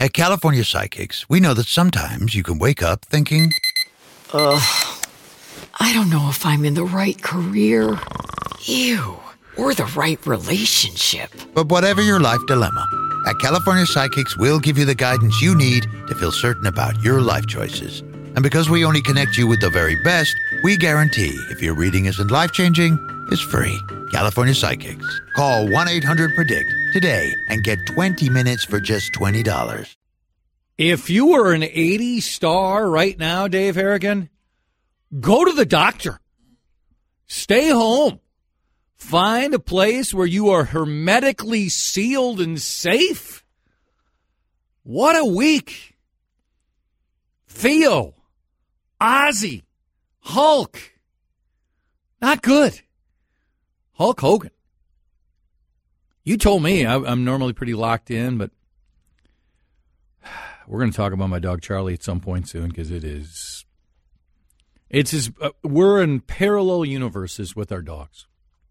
At California Psychics, we know that sometimes you can wake up thinking, I don't know if I'm in the right career. Ew. Or the right relationship. but whatever your life dilemma, at California Psychics, we'll give you the guidance you need to feel certain about your life choices. And because we only connect you with the very best, we guarantee if your reading isn't life-changing, it's free. California Psychics. Call 1-800-PREDICT today and get 20 minutes for just $20. If you were an 80 star right now, Dave Harrigan, go to the doctor. Stay home. Find a place where you are hermetically sealed and safe. What a week. Theo, Ozzy, Hulk. Not good. Hulk Hogan. You told me I'm normally pretty locked in, but we're going to talk about my dog Charlie at some point soon because we're in parallel universes with our dogs.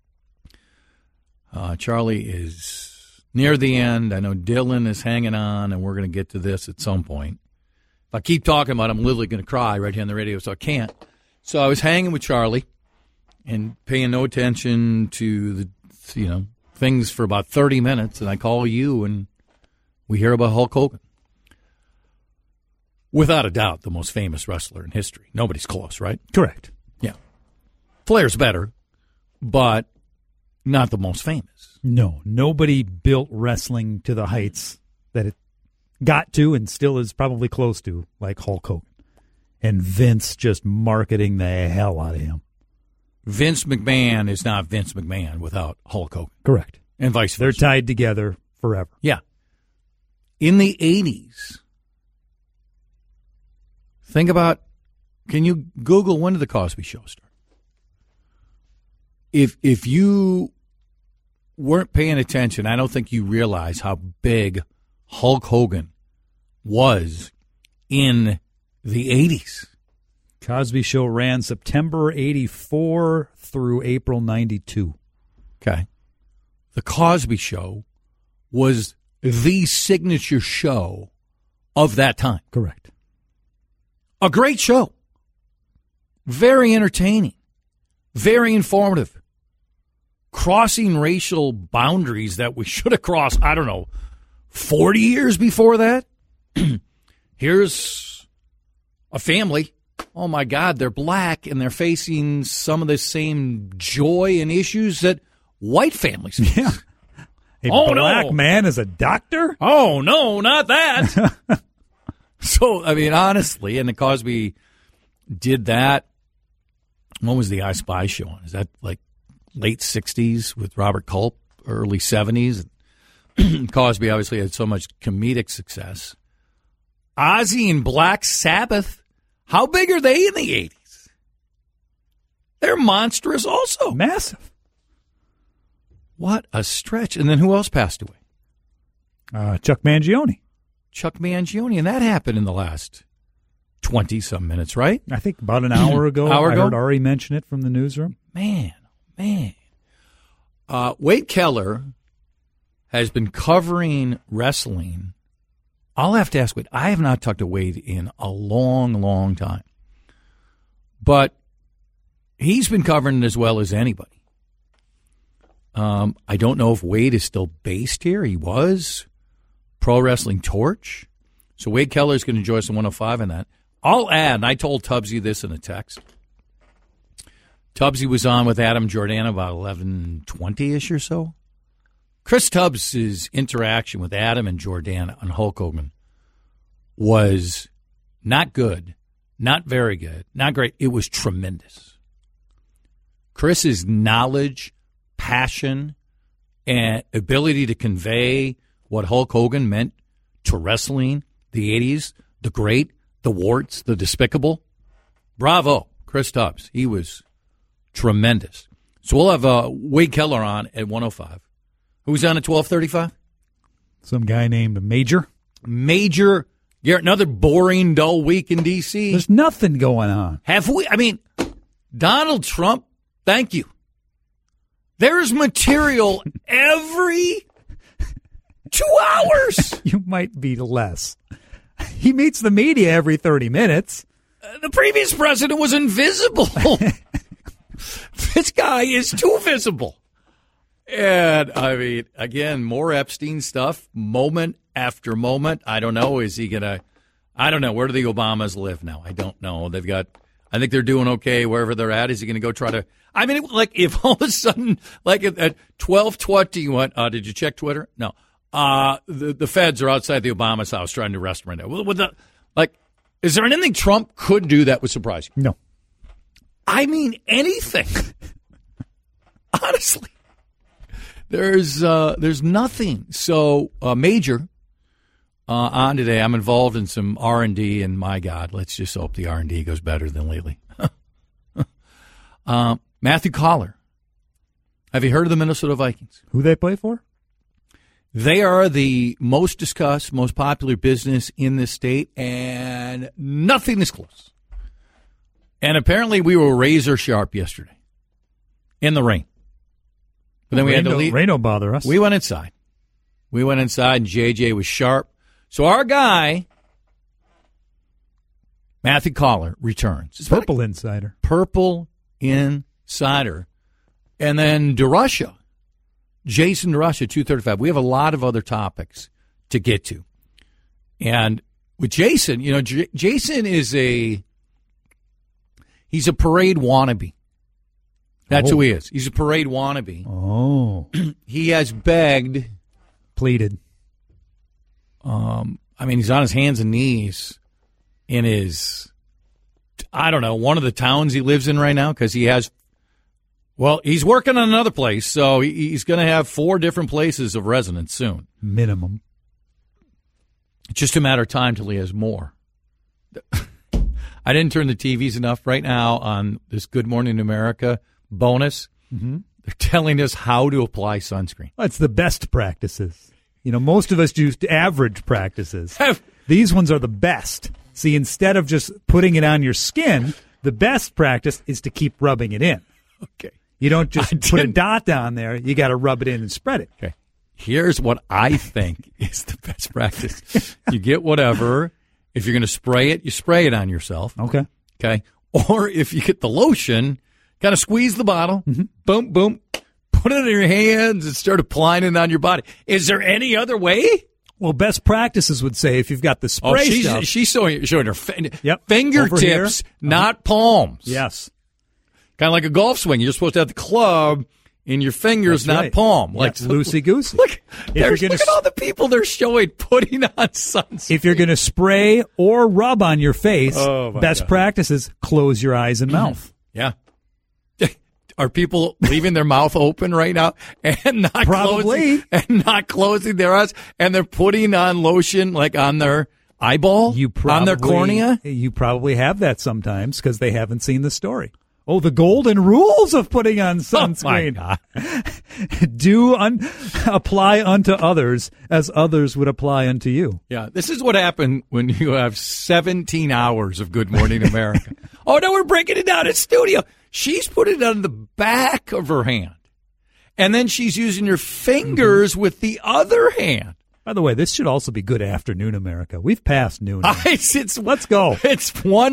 Charlie is near the end. I know Dylan is hanging on, and we're going to get to this at some point. If I keep talking about it, I'm literally going to cry right here on the radio, so I can't. So I was hanging with Charlie and paying no attention to the things for about 30 minutes, and I call you, and we hear about Hulk Hogan. Without a doubt, the most famous wrestler in history. Nobody's close, right? Correct. Yeah. Flair's better, but not the most famous. No, nobody built wrestling to the heights that it got to and still is probably close to, like Hulk Hogan. And Vince just marketing the hell out of him. Vince McMahon is not Vince McMahon without Hulk Hogan. Correct. And vice versa. They're tied together forever. Yeah. In the 80s, think about, can you Google when did the Cosby Show start? If you weren't paying attention, I don't think you realize how big Hulk Hogan was in the 80s. Cosby Show ran September 84 through April 92. Okay. The Cosby Show was the signature show of that time. Correct. A great show. Very entertaining. Very informative. Crossing racial boundaries that we should have crossed, 40 years before that. Here's a family. Oh, my God, they're black, and they're facing some of the same joy and issues that white families face. Yeah. A black man is a doctor? Oh, no, not that. So, honestly, and the Cosby did that. When was the I Spy show on? Is that like late 60s with Robert Culp, early 70s? Cosby obviously had so much comedic success. Ozzy and Black Sabbath, how big are they in the 80s? They're monstrous also. Massive. What a stretch. And then who else passed away? Chuck Mangione. Chuck Mangione, and that happened in the last 20-some minutes, right? I think about an hour ago. I heard Ari mention it from the newsroom. Man. Wade Keller has been covering wrestling. I'll have to ask Wade. I have not talked to Wade in a long, long time. But he's been covering it as well as anybody. I don't know if Wade is still based here. He was. Pro Wrestling Torch. So Wade Keller is going to join us in 105 on that. I'll add, and I told Tubbsy this in a text. Tubbsy was on with Adam Jordan about 11:20-ish or so. Chris Tubbs' interaction with Adam and Jordan on Hulk Hogan was not good, not very good, not great. It was tremendous. Chris's knowledge, passion, and ability to convey what Hulk Hogan meant to wrestling, the 80s, the great, the warts, the despicable. Bravo, Chris Tubbs. He was tremendous. So we'll have Wade Keller on at 105. Who's on at 12:35? Some guy named Major. Major. Another boring, dull week in D.C. There's nothing going on. Have we? Donald Trump, thank you. There's material every 2 hours. You might be less. He meets the media every 30 minutes. The previous president was invisible. This guy is too visible. And, I mean, again, more Epstein stuff, moment after moment. I don't know. Is he going to – I don't know. Where do the Obamas live now? I don't know. They've got – I think they're doing okay wherever they're at. Is he going to go try to – I mean, like, if all of a sudden, like at 12:20 you went, did you check Twitter? No. The feds are outside the Obama's house trying to arrest him right now. Is there anything Trump could do that would surprise you? No. I mean, anything. Honestly. There's nothing. So major on today. I'm involved in some R&D, and my God, let's just hope the R&D goes better than lately. Matthew Collar. Have you heard of the Minnesota Vikings? Who they play for? They are the most discussed, most popular business in this state, and nothing is close. And apparently we were razor sharp yesterday in the rain. But then we had to leave. Rain don't bother us. We went inside. And JJ was sharp. So our guy, Matthew Collar, returns. It's Purple Insider. Purple Insider. And then DeRusha. Jason DeRusha, 235. We have a lot of other topics to get to. And with Jason, Jason is he's a parade wannabe. That's who he is. He's a parade wannabe. Oh. He has begged. Pleaded. He's on his hands and knees in his, I don't know, one of the towns he lives in right now because he has, he's working on another place, so he's going to have 4 different places of residence soon. Minimum. It's just a matter of time till he has more. I didn't turn the TVs enough right now on this Good Morning America bonus. Mm-hmm. They're telling us how to apply sunscreen. Well, it's the best practices. Most of us use average practices. These ones are the best. See, instead of just putting it on your skin, the best practice is to keep rubbing it in. Okay. You don't just put a dot down there. You got to rub it in and spread it. Okay. Here's what I think is the best practice. You get whatever. If you're going to spray it, you spray it on yourself. Okay. Okay. Or if you get the lotion, kind of squeeze the bottle, boom, boom, put it in your hands and start applying it on your body. Is there any other way? Well, best practices would say if you've got the spray stuff. She's showing her fingertips, not palms. Yes. Kind of like a golf swing. You're supposed to have the club in your fingers, That's not right. palm. Like loosey-goosey. Look at all the people they're showing putting on sunscreen. If you're going to spray or rub on your face, best practices, close your eyes and mouth. Yeah. Are people leaving their mouth open right now and not closing their eyes, and they're putting on lotion like on their eyeball, on their cornea? You probably have that sometimes because they haven't seen the story. Oh, the golden rules of putting on sunscreen. Oh, my God. Do apply unto others as others would apply unto you. Yeah, this is what happened when you have 17 hours of Good Morning America. Oh, no, we're breaking it down in studio. She's put it on the back of her hand, and then she's using her fingers with the other hand. By the way, this should also be Good Afternoon America. We've passed noon. Let's go. It's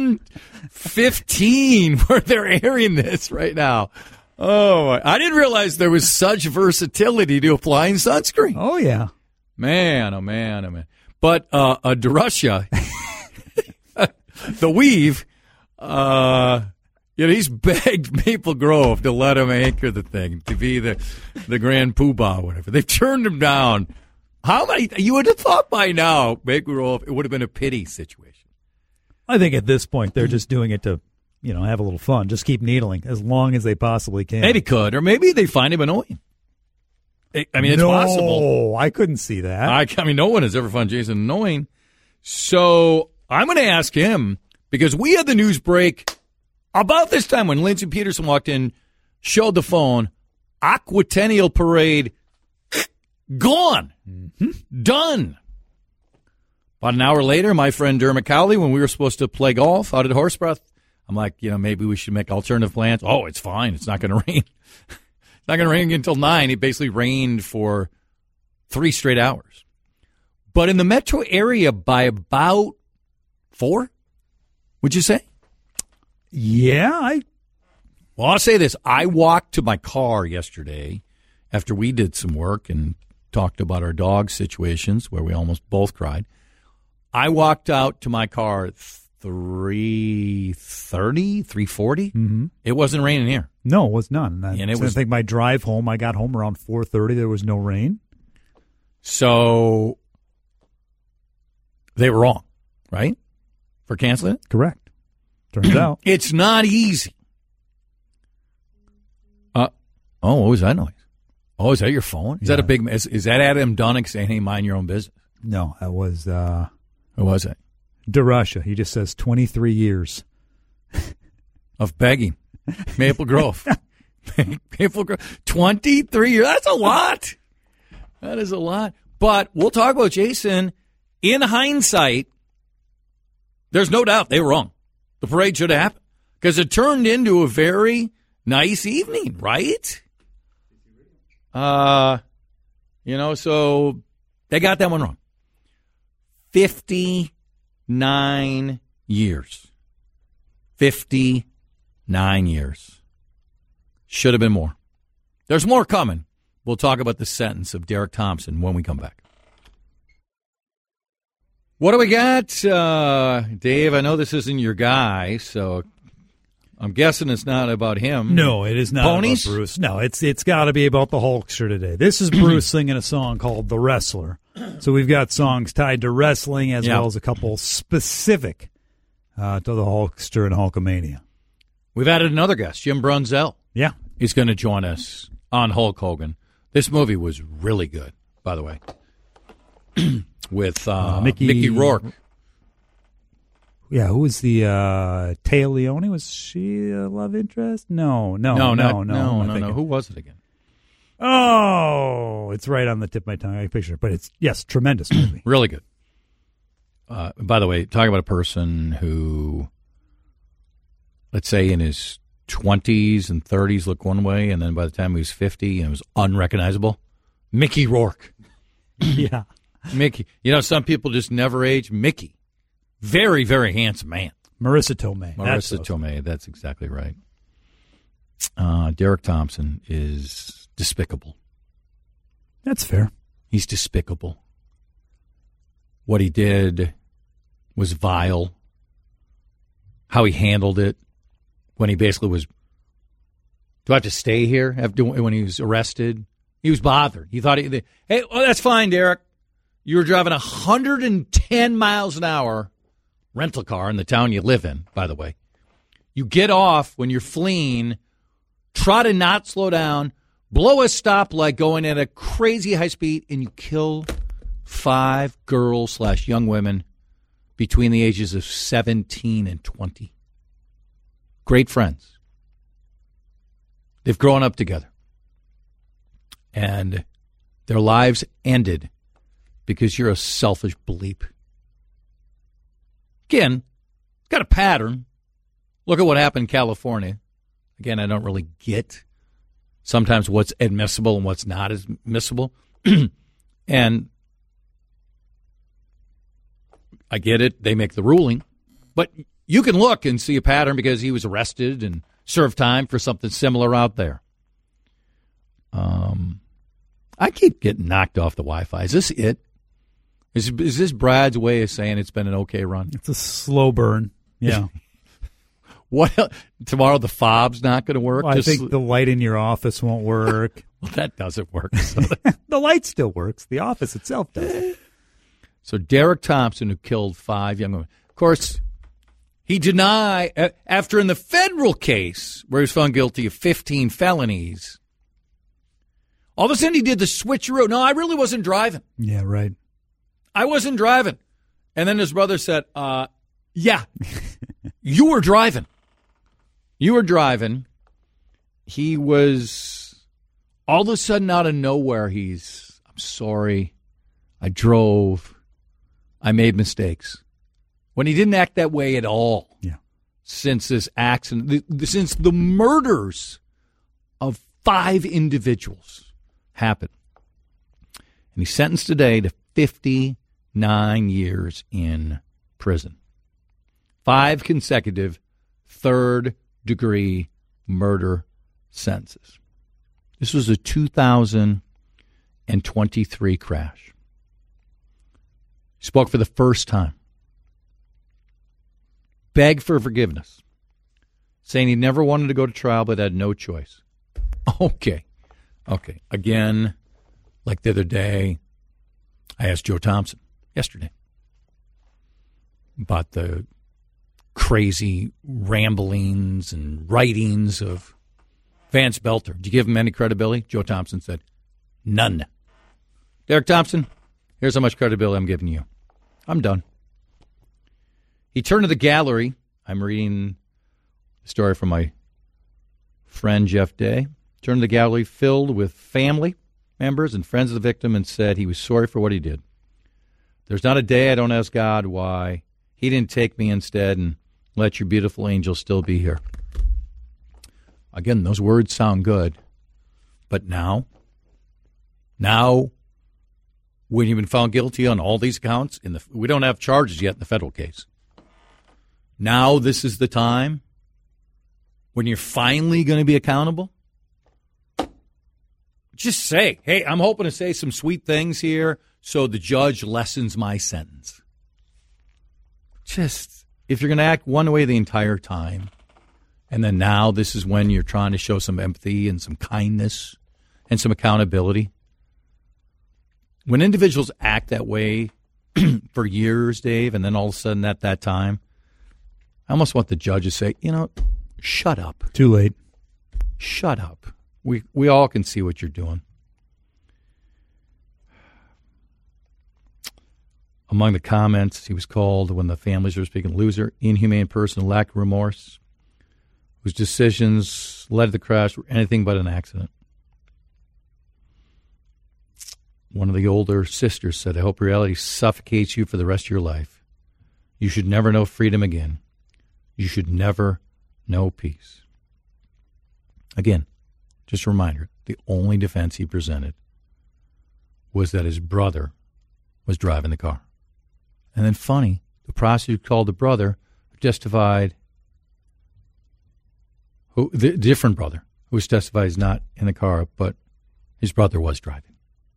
1:15 where they're airing this right now. Oh, I didn't realize there was such versatility to applying sunscreen. Oh, yeah. Man, oh, man, oh, man. But DeRusha, the weave, he's begged Maple Grove to let him anchor the thing, to be the grand poobah, whatever. They've turned him down. How many? You would have thought by now, Maple Grove, it would have been a pity situation. I think at this point they're just doing it to, have a little fun. Just keep needling as long as they possibly can. Maybe could, or maybe they find him annoying. It's possible. No, I couldn't see that. No one has ever found Jason annoying. So I'm going to ask him, because we had the news break about this time when Lindsey Peterson walked in, showed the phone, Aquatennial Parade, gone. Mm-hmm. Done. About an hour later, my friend Dermot Cowley, when we were supposed to play golf out at Horse Breath, I'm like, maybe we should make alternative plans. Oh, it's fine. It's not going to rain. It's not going to rain until 9. It basically rained for 3 straight hours. but in the metro area by about 4, would you say? Yeah, Well, I'll say this. I walked to my car yesterday after we did some work and talked about our dog situations where we almost both cried. I walked out to my car at 3:30, 3:40. Mm-hmm. It wasn't raining here. No, it was none. I think my drive home, I got home around 4:30. There was no rain. So they were wrong, right? For canceling it? Correct. Turns out. It's not easy. What was that noise? Oh, is that your phone? Is that a big? Is that Adam Dunnick saying, "Hey, mind your own business"? No, that was. Who was it? DeRusha. He just says 23 years of begging. Maple Grove. Maple Grove. 23 years. That's a lot. That is a lot. But we'll talk about Jason. In hindsight, there's no doubt they were wrong. The parade should have happened because it turned into a very nice evening, right? So they got that one wrong. 59 years. 59 years. Should have been more. There's more coming. We'll talk about the sentence of Derek Thompson when we come back. What do we got, Dave? I know this isn't your guy, so I'm guessing it's not about him. No, it is not Ponies? about Bruce. No, it's got to be about the Hulkster today. This is Bruce singing a song called The Wrestler. So we've got songs tied to wrestling as well as a couple specific to the Hulkster and Hulkamania. We've added another guest, Jim Brunzell. Yeah. He's going to join us on Hulk Hogan. This movie was really good, by the way, with Mickey Rourke. Yeah, who was the Téa Leoni? Was she a love interest? No. Who was it again? Oh, it's right on the tip of my tongue. I picture it, but it's tremendous movie. Really good. By the way, talking about a person who, let's say, in his 20s and 30s looked one way, and then by the time he was 50, and was unrecognizable. Mickey Rourke. Yeah, Mickey. You know, some people just never age. Mickey. Very, very handsome man. Marissa Tomei. Tomei, that's exactly right. Derek Thompson is despicable. That's fair. He's despicable. What he did was vile. How he handled it when he basically was, do I have to stay here when he was arrested? He was bothered. He thought, hey, well, that's fine, Derek. You were driving 110 miles an hour rental car in the town you live in, by the way. You get off when you're fleeing, try to not slow down, blow a stoplight going at a crazy high speed, and you kill 5 girls/young women between the ages of 17 and 20. Great friends. They've grown up together. And their lives ended because you're a selfish bleep. Again, it's got a pattern. Look at what happened in California. Again, I don't really get sometimes what's admissible and what's not admissible. And I get it. They make the ruling. But you can look and see a pattern because he was arrested and served time for something similar out there. I keep getting knocked off the Wi-Fi. Is this it? Is this Brad's way of saying it's been an okay run? It's a slow burn. Yeah. What else? Tomorrow the fob's not going to work? Well, I think the light in your office won't work. Well, that doesn't work. So the light still works. The office itself doesn't. So Derek Thompson, who killed 5 young women. Of course, he denied, after in the federal case where he was found guilty of 15 felonies, all of a sudden he did the switcheroo. No, I really wasn't driving. Yeah, right. I wasn't driving. And then his brother said, yeah, you were driving. You were driving. He was all of a sudden out of nowhere. I'm sorry. I drove. I made mistakes. When he didn't act that way at all. Yeah. Since this accident, since the murders of 5 individuals happened. And he's sentenced today to 59 9 years in prison. 5 consecutive third-degree murder sentences. This was a 2023 crash. He spoke for the first time. Begged for forgiveness, saying he never wanted to go to trial but had no choice. Okay. Again, like the other day, I asked Joe Thompson yesterday about the crazy ramblings and writings of Vance Belter. Did you give him any credibility? Joe Thompson said, none. Derek Thompson, here's how much credibility I'm giving you. I'm done. He turned to the gallery. I'm reading a story from my friend Jeff Day. Turned to the gallery filled with family members and friends of the victim and said he was sorry for what he did. There's not a day I don't ask God why he didn't take me instead and let your beautiful angel still be here. Again, those words sound good. But now, when you've been found guilty on all these counts, we don't have charges yet in the federal case. Now this is the time when you're finally going to be accountable. Just say, hey, I'm hoping to say some sweet things here so the judge lessens my sentence. Just, if you're going to act one way the entire time, and then now this is when you're trying to show some empathy and some kindness and some accountability. When individuals act that way for years, Dave, and then all of a sudden at that time, I almost want the judge to say, shut up. Too late. Shut up. We all can see what you're doing. Among the comments, he was called, when the families were speaking, loser, inhumane person, lack of remorse, whose decisions led to the crash were anything but an accident. One of the older sisters said, I hope reality suffocates you for the rest of your life. You should never know freedom again. You should never know peace. Again, just a reminder, the only defense he presented was that his brother was driving the car. And then funny, the prosecutor called the brother who testified, the different brother who was testified is not in the car, but his brother was driving.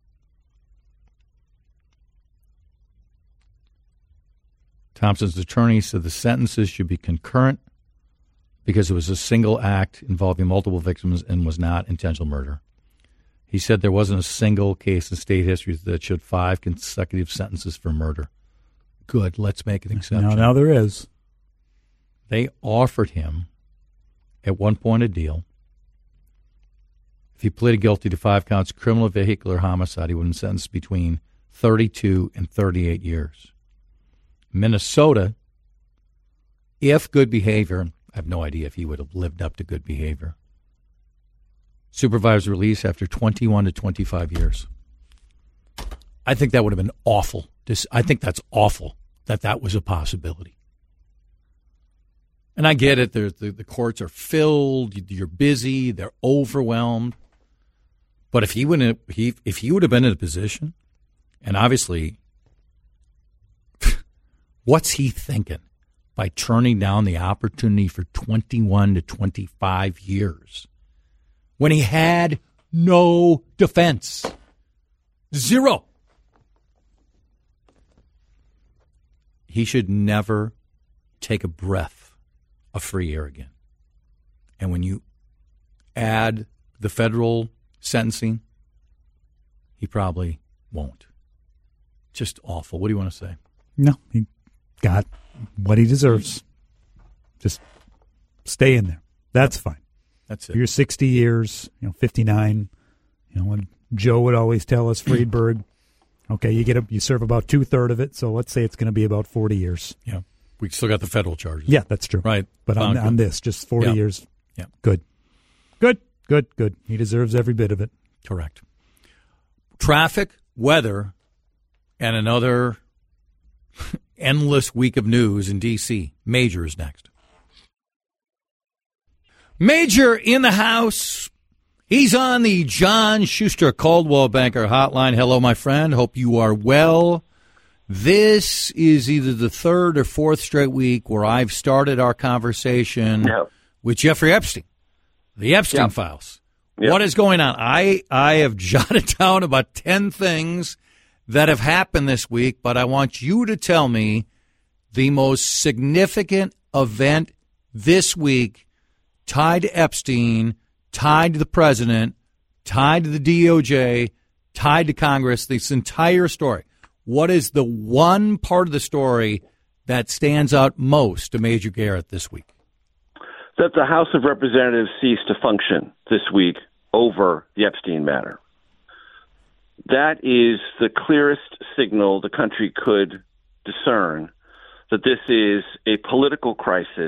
Thompson's attorney said the sentences should be concurrent because it was a single act involving multiple victims and was not intentional murder. He said there wasn't a single case in state history that showed 5 consecutive sentences for murder. Good, let's make an exception. Now there is. They offered him, at one point, a deal. If he pleaded guilty to 5 counts of criminal vehicular homicide, he would have been sentenced between 32 and 38 years. Minnesota, if good behavior, I have no idea if he would have lived up to good behavior, supervised release after 21 to 25 years. I think that would have been awful. I think that's awful that was a possibility. And I get it. The courts are filled. You're busy. They're overwhelmed. But if he would have been in a position, and obviously, what's he thinking by turning down the opportunity for 21 to 25 years when he had no defense? Zero. He should never take a breath of free air again. And when you add the federal sentencing, he probably won't. Just awful. What do you want to say? No, he got what he deserves. Just stay in there. That's fine. That's it. You're 60 years, 59. When Joe would always tell us, Friedberg, okay, you serve about 2/3 of it, so let's say it's going to be about 40 years. Yeah. We still got the federal charges. Yeah, that's true. Right. But on this, just 40 years. Yeah. Good. He deserves every bit of it. Correct. Traffic, weather, and another endless week of news in D.C. Major is next. Major in the house. He's on the John Schuster Coldwell Banker Hotline. Hello, my friend. Hope you are well. This is either the third or fourth straight week where I've started our conversation with Jeffrey Epstein, the Epstein files. Yep. What is going on? I have jotted down about 10 things that have happened this week, but I want you to tell me the most significant event this week tied to Epstein, tied to the president, tied to the DOJ, tied to Congress, this entire story. What is the one part of the story that stands out most to Major Garrett this week? That the House of Representatives ceased to function this week over the Epstein matter. That is the clearest signal the country could discern that this is a political crisis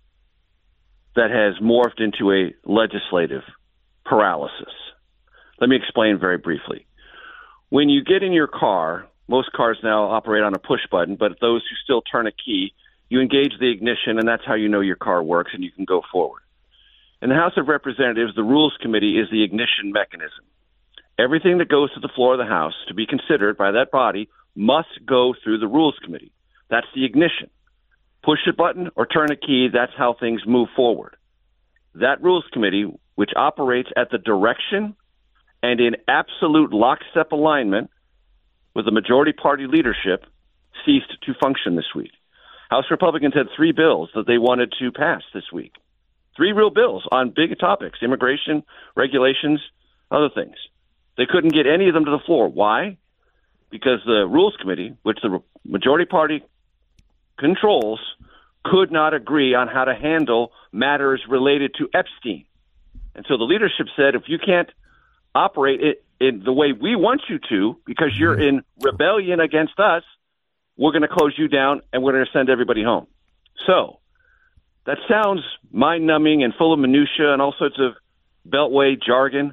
that has morphed into a legislative paralysis. Let me explain very briefly. When you get in your car, most cars now operate on a push button, but those who still turn a key, you engage the ignition, and that's how you know your car works and you can go forward. In the House of Representatives, the Rules Committee is the ignition mechanism. Everything that goes to the floor of the House to be considered by that body must go through the Rules Committee. That's the ignition. Push a button or turn a key, that's how things move forward. That Rules Committee, which operates at the direction and in absolute lockstep alignment with the majority party leadership, ceased to function this week. House Republicans had 3 bills that they wanted to pass this week. 3 real bills on big topics, immigration, regulations, other things. They couldn't get any of them to the floor. Why? Because the Rules Committee, which the majority party controls, could not agree on how to handle matters related to Epstein. And so the leadership said, if you can't operate it in the way we want you to, because you're in rebellion against us, we're going to close you down and we're going to send everybody home. So that sounds mind-numbing and full of minutia and all sorts of beltway jargon.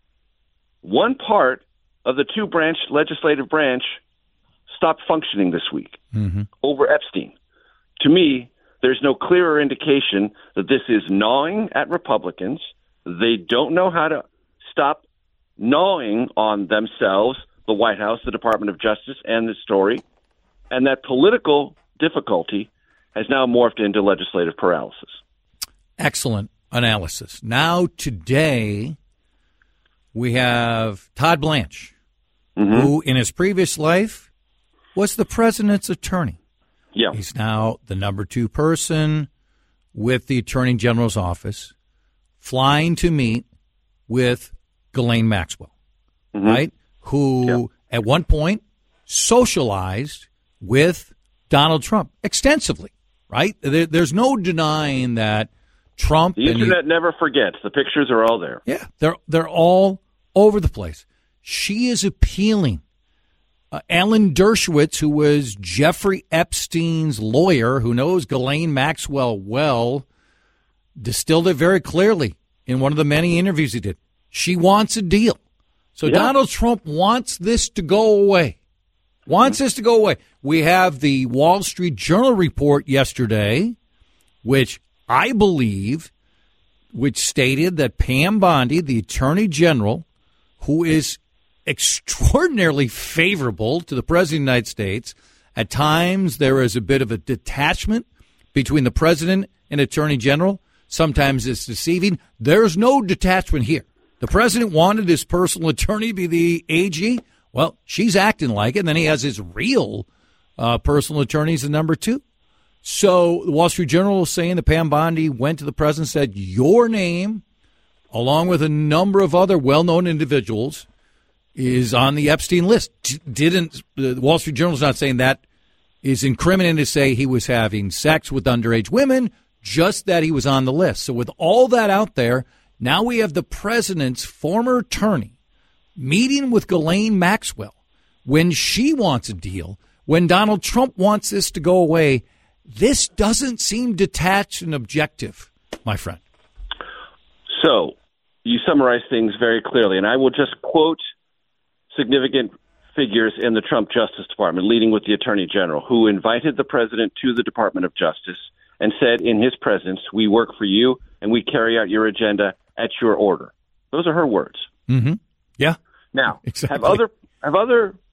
One part of the 2-branch legislative branch stopped functioning this week over Epstein. To me, there's no clearer indication that this is gnawing at Republicans. They don't know how to stop gnawing on themselves, the White House, the Department of Justice, and the story, and that political difficulty has now morphed into legislative paralysis. Excellent analysis. Now, today, we have Todd Blanche, who in his previous life was the president's attorney. Yeah. He's now the number 2 person with the Attorney General's office, flying to meet with Ghislaine Maxwell, right? Who at one point socialized with Donald Trump extensively, right? There's no denying that Trump. The internet never forgets. The pictures are all there. Yeah, they're all over the place. She is appealing. Alan Dershowitz, who was Jeffrey Epstein's lawyer, who knows Ghislaine Maxwell well, distilled it very clearly in one of the many interviews he did. She wants a deal. So Donald Trump wants this to go away. We have the Wall Street Journal report yesterday, which I believe, which stated that Pam Bondi, the Attorney General, who is extraordinarily favorable to the President of the United States, at times there is a bit of a detachment between the President and Attorney General. Sometimes it's deceiving. There's no detachment here. The President wanted his personal attorney to be the AG. Well, she's acting like it, and then he has his real personal attorney as the number 2. So the Wall Street Journal is saying that Pam Bondi went to the President and said, your name, along with a number of other well-known individuals, is on the Epstein list. The Wall Street Journal is not saying that is incriminating to say he was having sex with underage women, just that he was on the list. So with all that out there, now we have the president's former attorney meeting with Ghislaine Maxwell when she wants a deal, when Donald Trump wants this to go away. This doesn't seem detached and objective, my friend. So you summarize things very clearly, and I will just quote significant figures in the Trump Justice Department, leading with the Attorney General, who invited the president to the Department of Justice and said in his presence, we work for you and we carry out your agenda at your order. Those are her words. Yeah. Now, exactly. have other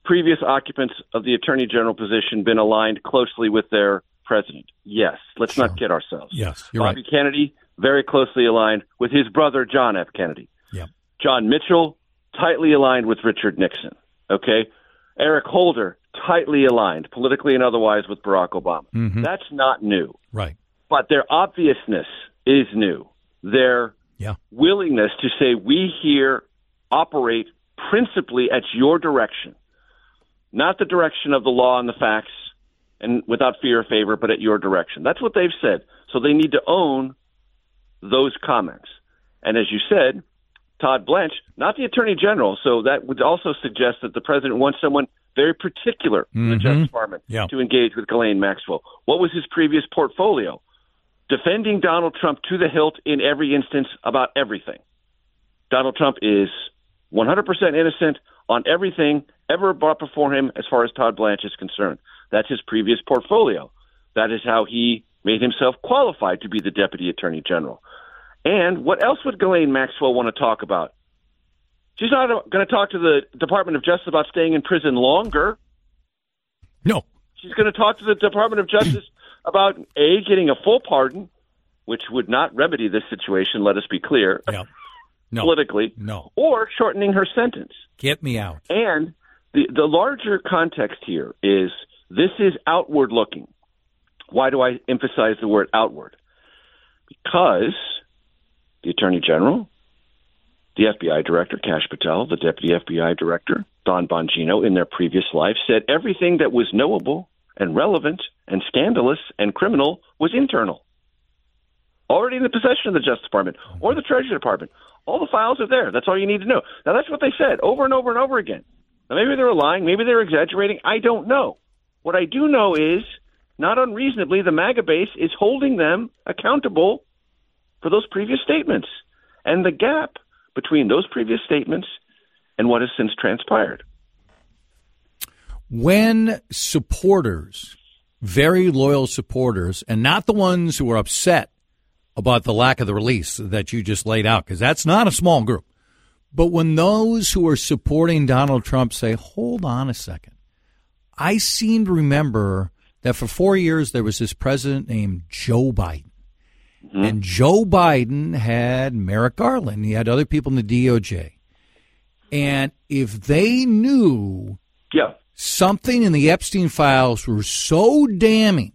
previous occupants of the Attorney General position been aligned closely with their president? Yes. Let's not kid ourselves. Yes, you're Bobby right. Kennedy, very closely aligned with his brother, John F. Kennedy. Yep. John Mitchell, tightly aligned with Richard Nixon. Okay? Eric Holder, tightly aligned, politically and otherwise, with Barack Obama. Mm-hmm. That's not new. Right. But their obviousness is new. Their willingness to say, we here operate principally at your direction, not the direction of the law and the facts, and without fear or favor, but at your direction. That's what they've said. So they need to own those comments. And as you said, Todd Blanche, not the Attorney General, so that would also suggest that the president wants someone very particular in the Justice Department to engage with Ghislaine Maxwell. What was his previous portfolio? Defending Donald Trump to the hilt in every instance about everything. Donald Trump is 100% innocent on everything ever brought before him as far as Todd Blanche is concerned. That's his previous portfolio. That is how he made himself qualified to be the Deputy Attorney General. And what else would Ghislaine Maxwell want to talk about? She's not going to talk to the Department of Justice about staying in prison longer. No. She's going to talk to the Department of Justice about, A, getting a full pardon, which would not remedy this situation, let us be clear, politically, or shortening her sentence. Get me out. And the larger context here is this is outward looking. Why do I emphasize the word outward? Because the Attorney General, the FBI Director, Kash Patel, the Deputy FBI Director, Don Bongino, in their previous life, said everything that was knowable and relevant and scandalous and criminal was internal. Already in the possession of the Justice Department or the Treasury Department. All the files are there. That's all you need to know. Now, that's what they said over and over and over again. Now, maybe they were lying. Maybe they were exaggerating. I don't know. What I do know is, not unreasonably, the MAGA base is holding them accountable for those previous statements and the gap between those previous statements and what has since transpired. When supporters, very loyal supporters, and not the ones who are upset about the lack of the release that you just laid out, because that's not a small group, but when those who are supporting Donald Trump say, hold on a second, I seem to remember that for 4 years there was this president named Joe Biden. And Joe Biden had Merrick Garland. He had other people in the DOJ. And if they knew something in the Epstein files were so damning,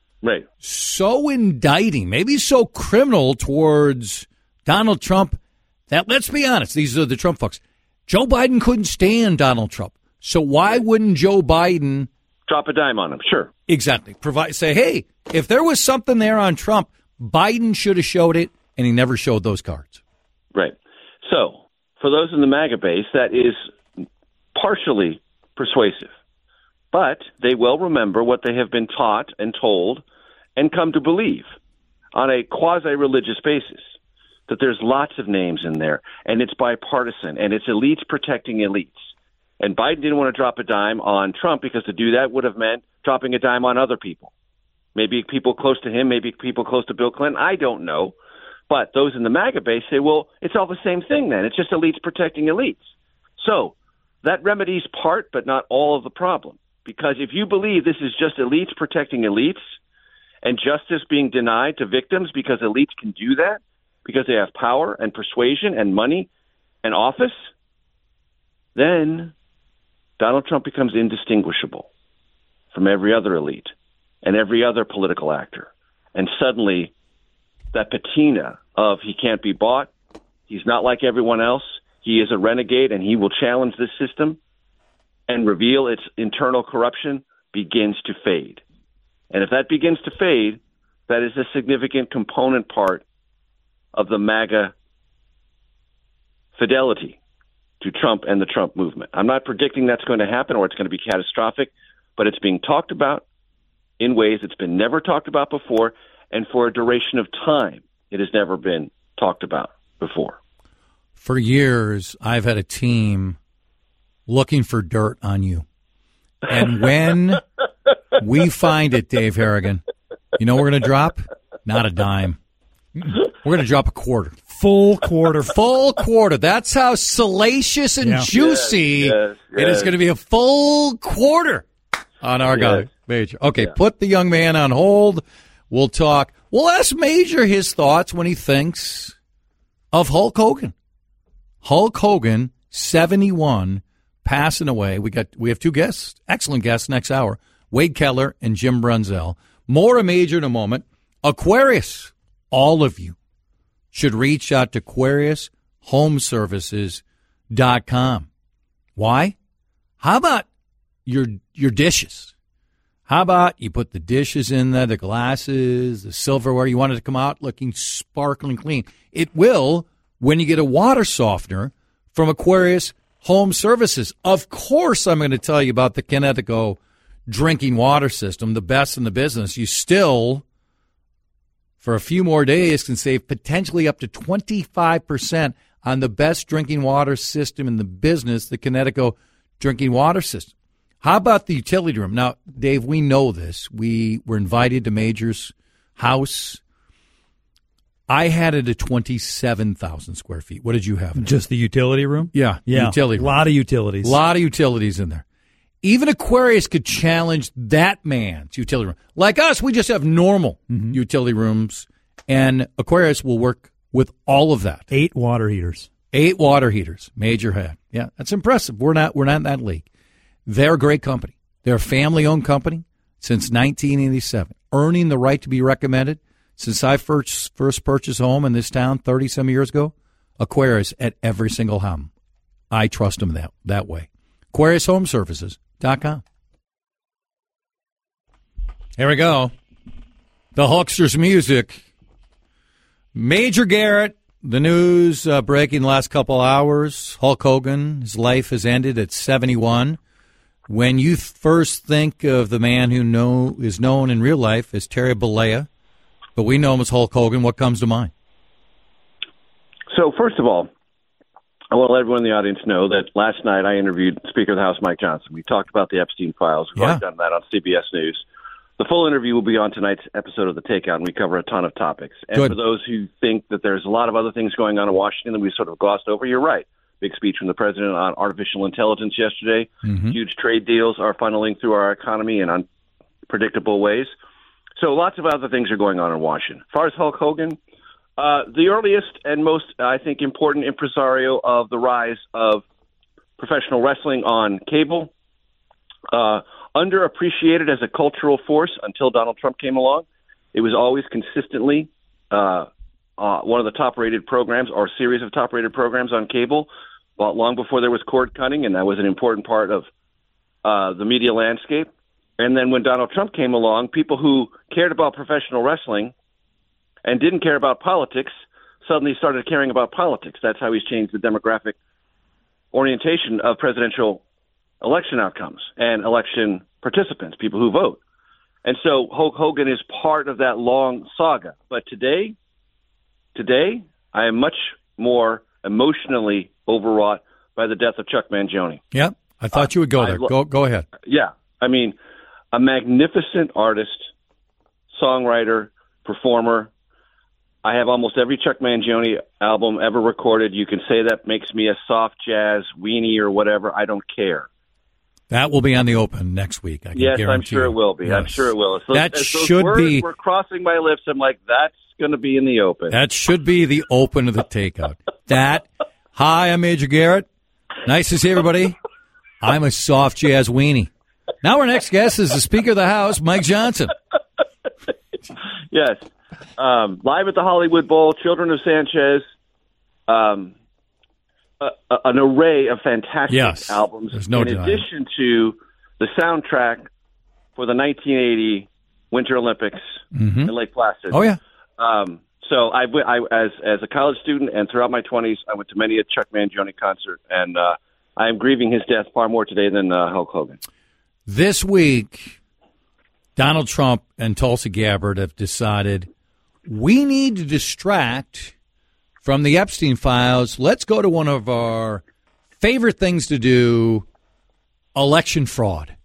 so indicting, maybe so criminal towards Donald Trump, that, let's be honest, these are the Trump folks, Joe Biden couldn't stand Donald Trump. So why wouldn't Joe Biden drop a dime on him? Sure. Exactly. Say, hey, if there was something there on Trump, Biden should have showed it, and he never showed those cards. Right. So, for those in the MAGA base, that is partially persuasive. But they will remember what they have been taught and told and come to believe on a quasi-religious basis, that there's lots of names in there, and it's bipartisan, and it's elites protecting elites. And Biden didn't want to drop a dime on Trump because to do that would have meant dropping a dime on other people. Maybe people close to him, maybe people close to Bill Clinton. I don't know. But those in the MAGA base say, well, it's all the same thing then. It's just elites protecting elites. So that remedies part, but not all of the problem. Because if you believe this is just elites protecting elites and justice being denied to victims because elites can do that, because they have power and persuasion and money and office, then Donald Trump becomes indistinguishable from every other elite and every other political actor. And suddenly that patina of he can't be bought, he's not like everyone else, he is a renegade and he will challenge this system and reveal its internal corruption begins to fade. And if that begins to fade, that is a significant component part of the MAGA fidelity to Trump and the Trump movement. I'm not predicting that's going to happen or it's going to be catastrophic, but it's being talked about in ways it's been never talked about before, and for a duration of time it has never been talked about before. For years, I've had a team looking for dirt on you. And when we find it, Dave Harrigan, you know what we're going to drop? Not a dime. We're going to drop a quarter. Full quarter. Full quarter. That's how salacious and juicy yes. it is going to be. A full quarter on our guy, Major. Okay, put the young man on hold. We'll talk. We'll ask Major his thoughts when he thinks of Hulk Hogan. Hulk Hogan, 71, passing away. We have two guests, excellent guests next hour, Wade Keller and Jim Brunzell. More of Major in a moment. Aquarius, all of you should reach out to AquariusHomeservices.com. Why? How about your dishes? How about you put the dishes in there, the glasses, the silverware, you want it to come out looking sparkling clean. It will when you get a water softener from Aquarius Home Services. Of course, I'm going to tell you about the Kinetico drinking water system, the best in the business. You still, for a few more days, can save potentially up to 25% on the best drinking water system in the business, the Kinetico drinking water system. How about the utility room? Now, Dave, we know this. We were invited to Major's house. I had it at 27,000 square feet. What did you have? Just the utility room? Yeah. Utility room. A lot of utilities. A lot of utilities in there. Even Aquarius could challenge that man's utility room. Like us, we just have normal utility rooms, and Aquarius will work with all of that. 8 water heaters. 8 water heaters. Major had. Yeah, that's impressive. We're not in that league. They're a great company. They're a family-owned company since 1987, earning the right to be recommended since I first purchased a home in this town 30-some years ago. Aquarius at every single home. I trust them that way. AquariusHomeservices.com. Here we go. The Hulkster's music. Major Garrett, the news breaking the last couple hours. Hulk Hogan, his life has ended at 71. When you first think of the man who is known in real life as Terry Bollea, but we know him as Hulk Hogan, what comes to mind? So, first of all, I want to let everyone in the audience know that last night I interviewed Speaker of the House Mike Johnson. We talked about the Epstein files. We've already done that on CBS News. The full interview will be on tonight's episode of The Takeout, and we cover a ton of topics. And for those who think that there's a lot of other things going on in Washington that we sort of glossed over, you're right. Big speech from the president on artificial intelligence yesterday. Huge trade deals are funneling through our economy in unpredictable ways. So lots of other things are going on in Washington. As far as Hulk Hogan, the earliest and most, I think, important impresario of the rise of professional wrestling on cable, underappreciated as a cultural force until Donald Trump came along. It was always consistently one of the top-rated programs or series of top-rated programs on cable, long before there was cord cutting, and that was an important part of the media landscape. And then when Donald Trump came along, people who cared about professional wrestling and didn't care about politics suddenly started caring about politics. That's how he's changed the demographic orientation of presidential election outcomes and election participants, people who vote. And so Hulk Hogan is part of that long saga. But today, I am much more emotionally overwrought by the death of Chuck Mangione. Yeah, I thought you would go there. Go ahead. Yeah, I mean, a magnificent artist, songwriter, performer. I have almost every Chuck Mangione album ever recorded. You can say that makes me a soft jazz weenie or whatever. I don't care. That will be on the Open next week. I can guarantee I'm sure it will be. Yes. I'm sure it will. That should be. We're crossing my lips. I'm like, that's going to be in the Open. That should be the Open of the Takeout. Hi, I'm Major Garrett. Nice to see everybody. I'm a soft jazz weenie. Now our next guest is the Speaker of the House, Mike Johnson. Yes. Live at the Hollywood Bowl, Children of Sanchez, an array of fantastic albums. There's no in addition to the soundtrack for the 1980 Winter Olympics in Lake Placid. Oh, yeah. So I as a college student and throughout my 20s, I went to many a Chuck Mangione concert, and I am grieving his death far more today than Hulk Hogan. This week, Donald Trump and Tulsi Gabbard have decided we need to distract from the Epstein files. Let's go to one of our favorite things to do, election fraud,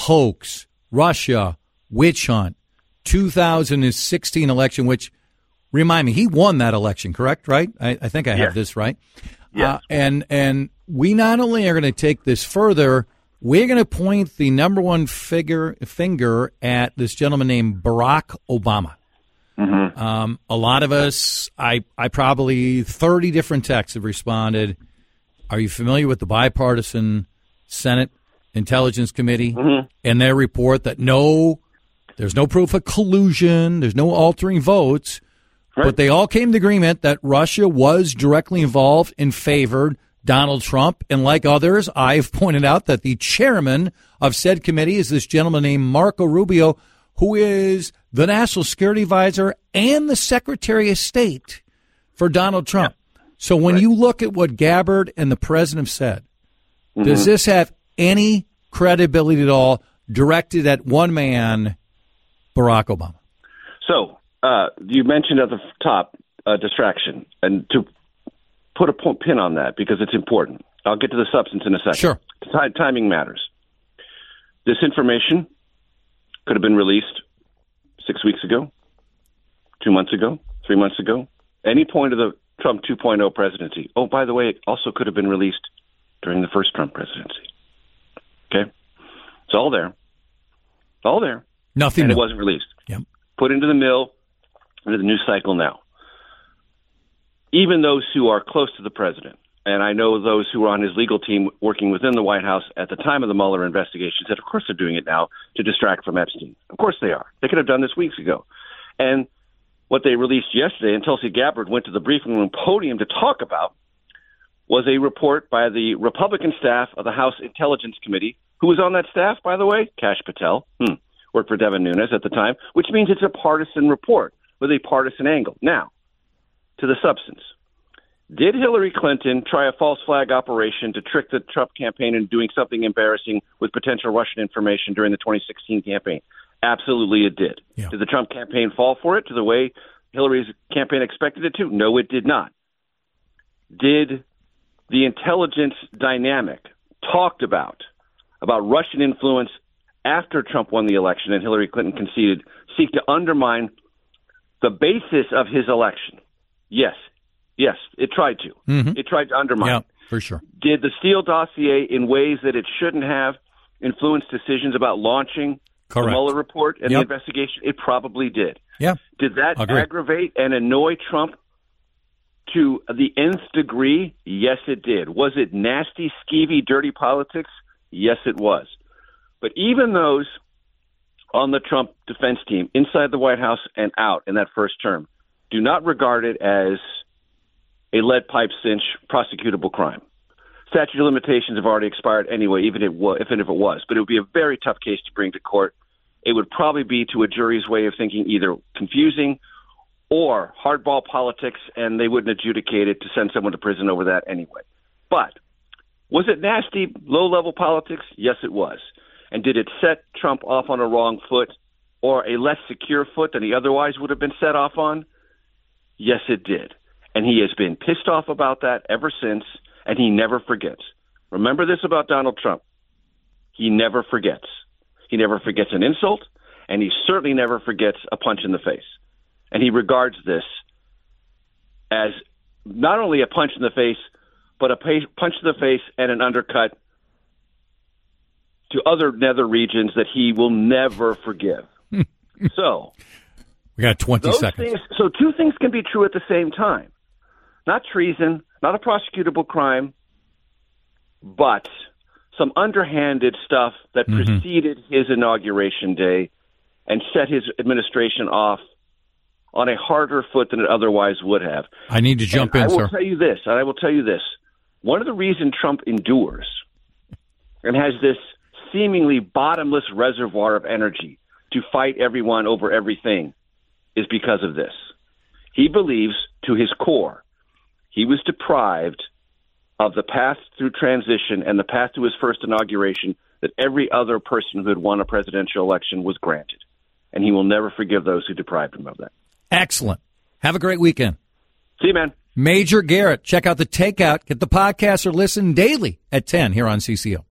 hoax, Russia, witch hunt, 2016 election, which remind me, he won that election, correct? Right? I think I have this right. Yes. And we not only are going to take this further, we're going to point the number one finger at this gentleman named Barack Obama. Mm-hmm. A lot of us, I probably 30 different texts have responded. Are you familiar with the bipartisan Senate Intelligence Committee and their report that there's no proof of collusion, there's no altering votes, but they all came to agreement that Russia was directly involved and favored Donald Trump. And like others, I've pointed out that the chairman of said committee is this gentleman named Marco Rubio, who is the National Security Advisor and the Secretary of State for Donald Trump. So when you look at what Gabbard and the president have said, does this have any credibility at all directed at one man, Barack Obama? So you mentioned at the top distraction, and to put a pin on that because it's important. I'll get to the substance in a second. Sure. Timing matters. This information could have been released 6 weeks ago, 2 months ago, 3 months ago, any point of the Trump 2.0 presidency. Oh, by the way, it also could have been released during the first Trump presidency. Okay? It's all there. It's all there. Nothing. And it wasn't released. Yep. Put into the mill, into the news cycle now. Even those who are close to the president, and I know those who were on his legal team working within the White House at the time of the Mueller investigation, said, of course they're doing it now to distract from Epstein. Of course they are. They could have done this weeks ago. And what they released yesterday, and Tulsi Gabbard went to the briefing room podium to talk about, was a report by the Republican staff of the House Intelligence Committee. Who was on that staff, by the way? Kash Patel. Worked for Devin Nunes at the time, which means it's a partisan report with a partisan angle. Now, to the substance. Did Hillary Clinton try a false flag operation to trick the Trump campaign into doing something embarrassing with potential Russian information during the 2016 campaign? Absolutely it did. Yeah. Did the Trump campaign fall for it to the way Hillary's campaign expected it to? No, it did not. Did the intelligence dynamic talked about Russian influence after Trump won the election and Hillary Clinton conceded seek to undermine the basis of his election? Yes. Yes, it tried to. It tried to undermine. Yeah, for sure. Did the Steele dossier, in ways that it shouldn't have, influence decisions about launching the Mueller report and the investigation? It probably did. Yeah. Did that aggravate and annoy Trump to the nth degree? Yes, it did. Was it nasty, skeevy, dirty politics? Yes, it was. But even those on the Trump defense team, inside the White House and out in that first term, do not regard it as a lead pipe cinch prosecutable crime. Statute of limitations have already expired anyway, even if it was. But it would be a very tough case to bring to court. It would probably be, to a jury's way of thinking, either confusing or hardball politics, and they wouldn't adjudicate it to send someone to prison over that anyway. But was it nasty, low-level politics? Yes, it was. And did it set Trump off on a wrong foot or a less secure foot than he otherwise would have been set off on? Yes, it did. And he has been pissed off about that ever since, and he never forgets. Remember this about Donald Trump. He never forgets. He never forgets an insult, and he certainly never forgets a punch in the face. And he regards this as not only a punch in the face, but a punch in the face and an undercut to other nether regions that he will never forgive. So we got 20 seconds. So two things can be true at the same time. Not treason, not a prosecutable crime, but some underhanded stuff that preceded his inauguration day and set his administration off on a harder foot than it otherwise would have. I need to jump in, sir. I will tell you this. One of the reasons Trump endures and has this seemingly bottomless reservoir of energy to fight everyone over everything is because of this. He believes, to his core, he was deprived of the path through transition and the path to his first inauguration that every other person who had won a presidential election was granted. And he will never forgive those who deprived him of that. Excellent. Have a great weekend. See you, man. Major Garrett. Check out The Takeout. Get the podcast or listen daily at 10 here on CCO.